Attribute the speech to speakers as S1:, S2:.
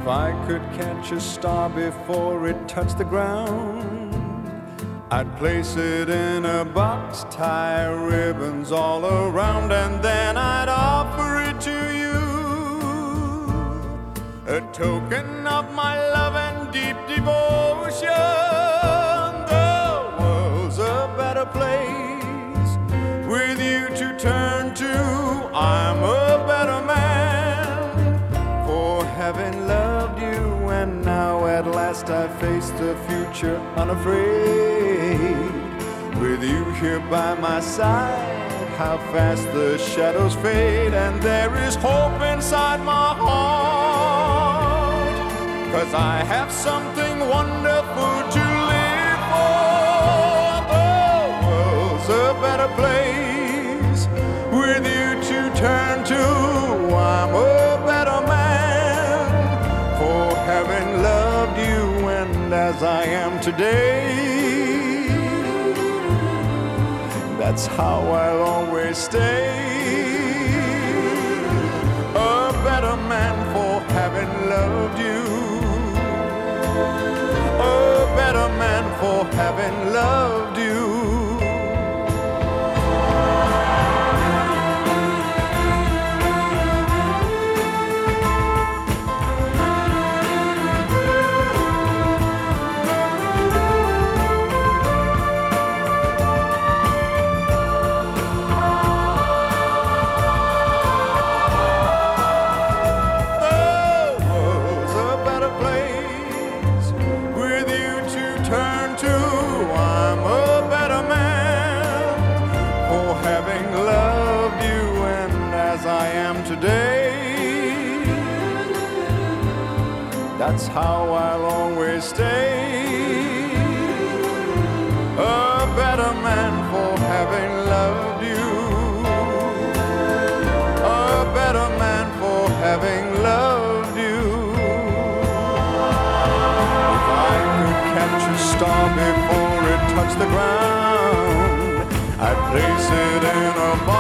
S1: If I could catch a star before it touched the ground, I'd place it in a box, tie ribbons all around, and then I'd offer it to you, a token of my love and deep devotion. The world's a better place with you to turn to. I'm a better man for having loved you, and now at last I face the future unafraid. With you here by my side, how fast the shadows fade, and there is hope inside my heart, 'cause I have something wonderful to live for. The world's a better place with you to turn to. I'm a better man for having loved you, and as I am today, that's how I'll always stay. A better man for having loved you. A better man for having loved you. Today, that's how I'll always stay. A better man for having loved you. A better man for having loved you. If I could catch a star before it touched the ground, I'd place it in a box,